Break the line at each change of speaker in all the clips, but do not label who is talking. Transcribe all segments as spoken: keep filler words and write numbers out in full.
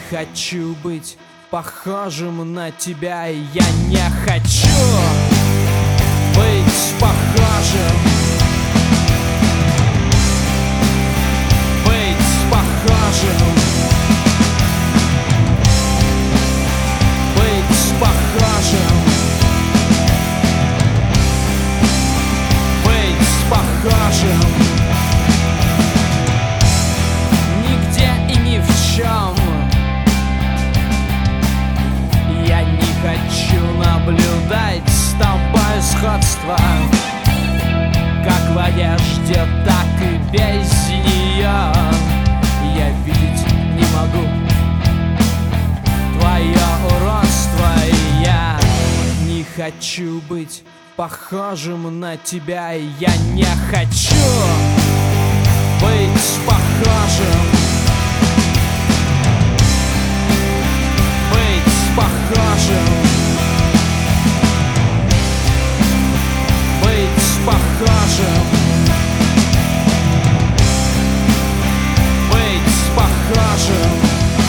хочу быть похожим на тебя, я не хочу быть похожим, быть похожим, быть похожим, быть похожим нигде и ни в чем. Я не хочу наблюдать с тобой сходство, как в одежде, так и без нее. Я видеть не могу твое уродство, и я не хочу быть похожим на тебя. Я не хочу быть похожим, похожим, быть похожим, быть похожим.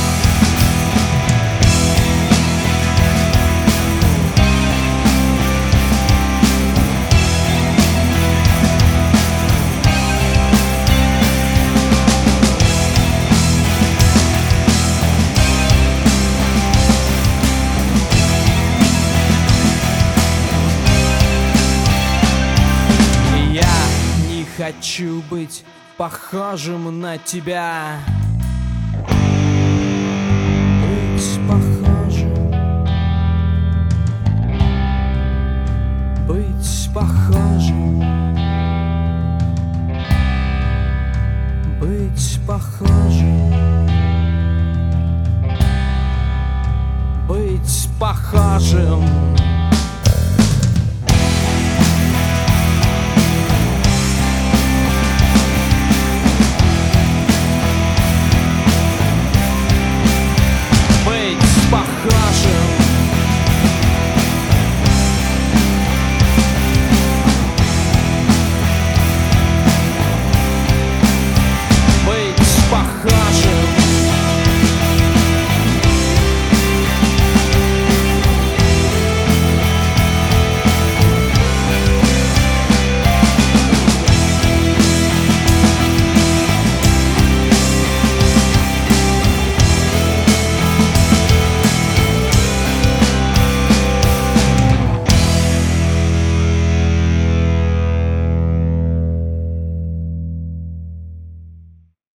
Хочу быть похожим на тебя. Быть похожим, быть похожим, быть похожим, быть похожим. Похожим.